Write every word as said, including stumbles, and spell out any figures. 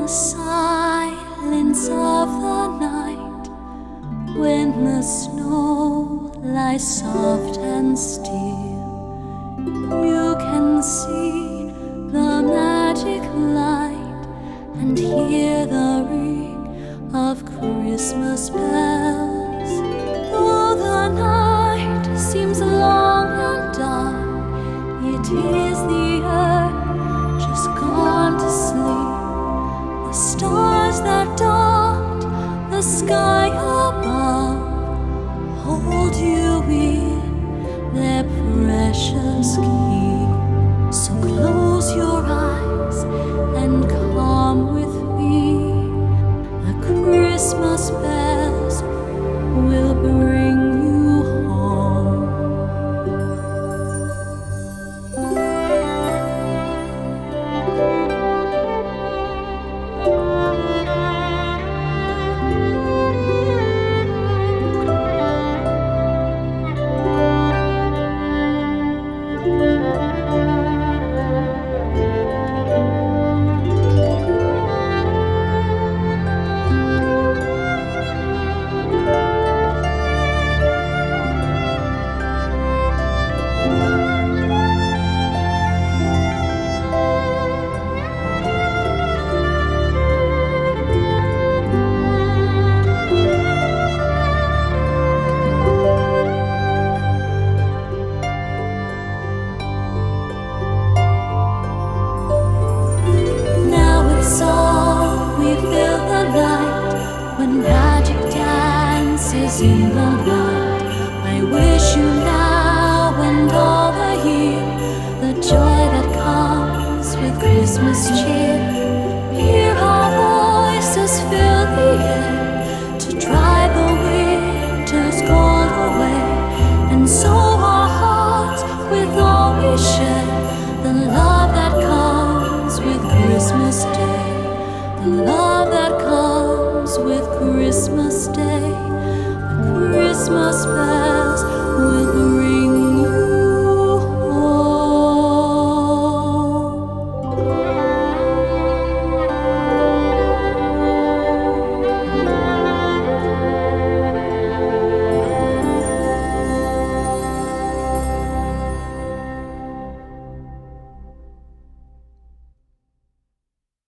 the silence of the night, when the snow lies soft and still, you can see the magic light and hear the ring of Christmas bells. Though the night seems long and dark, it is the earth just gone to sleep. The stars that dot the sky above hold you in their precious key. So close your eyes and come with me. The Christmas bells will bring you home. When magic dances in the night, I wish you now and all the year the joy that comes with Christmas cheer. Hear our voices fill the air to drive the winter's cold away, and so our hearts with all we share the love that comes with Christmas Day. The love that comes with Christmas Day, the Christmas bell.